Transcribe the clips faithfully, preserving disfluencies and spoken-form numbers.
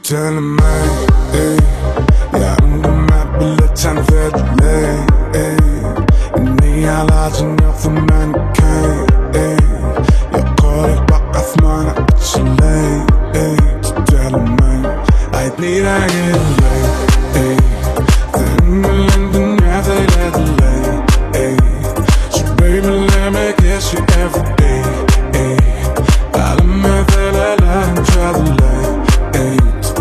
Tanımay, ey Yarındım hep bile ten verdiler, ey Niye alacın yoksun beni kay, ey Yukarı bak asmana açılay, ey Tanımay, ait nira gelilay, ey Senin bilen dünya zeylediler, ey So baby let me kiss you every day, ey Alım meseleler çözülay, ey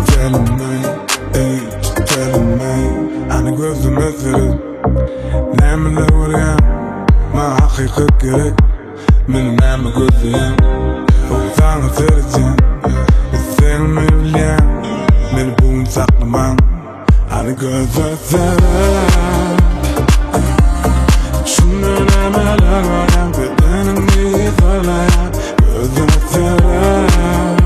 أنا قلت مثلك نعمل الأولياء ما حقيقة كرك من نعمل قلت يام وفعنا ثلاثين الثاني من اليام من بوم ثقل مان أنا قلت مثلك شنو نعمل الأولياء بدنا نجيث الأيام قلت مثلك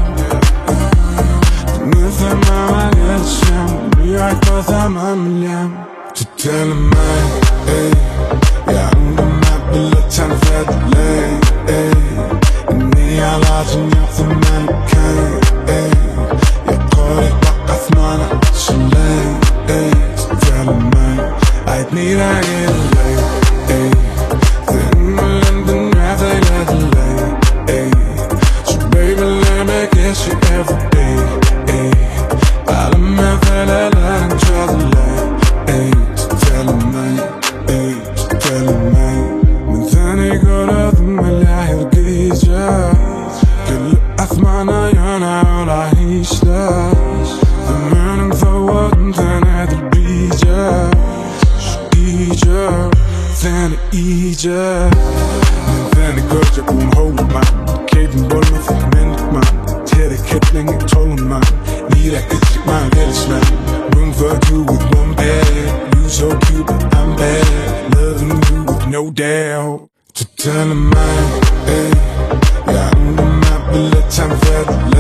مثل ما مليت الشام بيعك وثمان مليام تتلمي اي يا عندما بلا تنفذ لي اي اني على جنيق ثمان كاي اي يا قولي بقى ثمان عشلي اي تتلمي عيدني راقي اللي اي ثم لندن عذي لدلي اي So baby let me kiss you every day اي بعلم مثلا لا نشغلي اي تتلمي اي تتلمي من ثاني قرض من اللي يرقيجا كل أثمانا يانا ولا عيشلا زمان مفوض من ثاني البيجا شقيجا ثاني إيجا من ثاني قرض يكون هو man كيف نقول مثل منك man Terry Kipling and told him man Need that good shit man, get it smack Room for two with one bed You so cute but I'm bad Loving you with no doubt To tell him man, ey يا عندما بلا تنفذ